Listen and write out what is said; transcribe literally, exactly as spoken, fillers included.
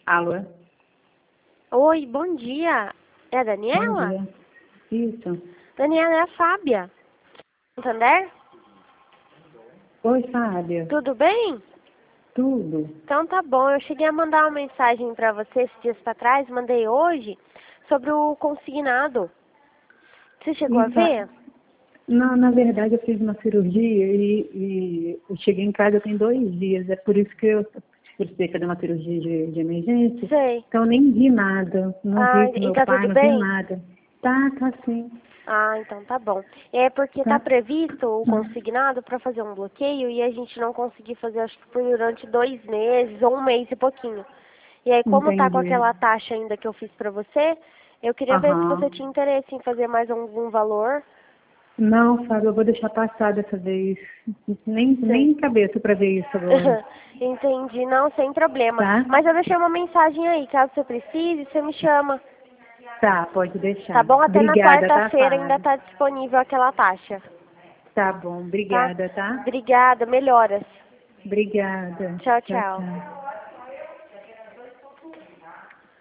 Alô? Oi, bom dia. É a Bom Daniela? dia. Isso. Daniela, é a Fábia. Santander? Oi, Fábia. Tudo bem? Tudo? Então tá bom. Eu cheguei a mandar uma mensagem pra você esses dias pra trás, mandei hoje, sobre o consignado. Você chegou a E, Fá- ver? Não, na verdade, eu fiz uma cirurgia e, e eu cheguei em casa tem dois dias. É por isso que eu precisei fazer uma cirurgia de, de emergência. Sei. Então, eu nem vi nada. Não Ah, vi com e meu tá pai, tudo não vi bem? nada. Tá, tá sim. Ah, então tá bom. É porque tá Tá. previsto o consignado para fazer um bloqueio e a gente não conseguiu fazer, acho que por durante dois meses ou um mês e pouquinho. E aí, como tá com Entendi. aquela taxa ainda que eu fiz pra você, eu queria ver se você Aham. tinha interesse em fazer mais algum valor. Não, Fábio, eu vou deixar passar dessa vez. Nem, Sei. nem cabeça para ver isso agora. Entendi, não, sem problema. Tá? Mas eu deixei uma mensagem aí, caso você precise, você me chama. Tá, pode Tá deixar. bom? Até na Obrigada, tá, quarta-feira ainda Fábio? tá disponível aquela taxa. Tá bom, Tá? obrigada, tá? Obrigada, melhoras. Obrigada. Tchau, Tchau, tchau. tchau.